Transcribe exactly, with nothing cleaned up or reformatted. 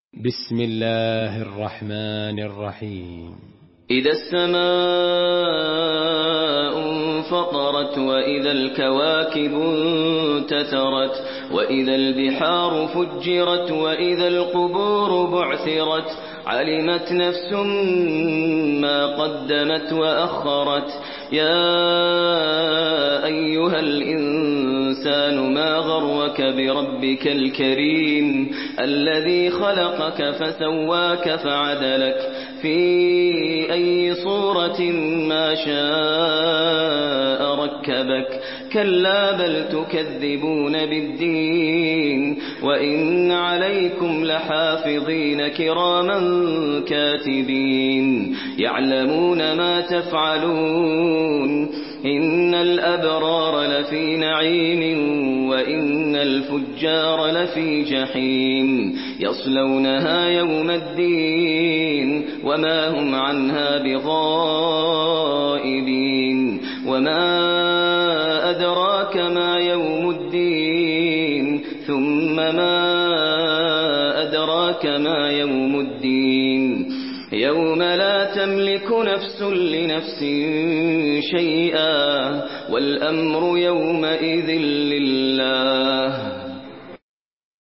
بسم الله الرحمن الرحيم. إذا السماء انفطرت وإذا الكواكب انتثرت وإذا البحار فجرت وإذا القبور بعثرت علمت نفس ما قدمت وأخرت. يا أيها الإنسان ما غرك بربك الكريم الذي خلقك فسواك فعدلك في أي صورة ما شاء ركبك. كلا بل تكذبون بالدين وإن عليكم لحافظين كراما كاتبين يعلمون ما تفعلون. إن الأبرار لفي نعيم وإن الفجار لفي جحيم يصلونها يوم الدين وما هم عنها بغائبين. وما أدراك ما يوم الدين ثم ما أدراك ما يوم الدين يوم لا تملك نفس لنفس شيئا والأمر يومئذ لله.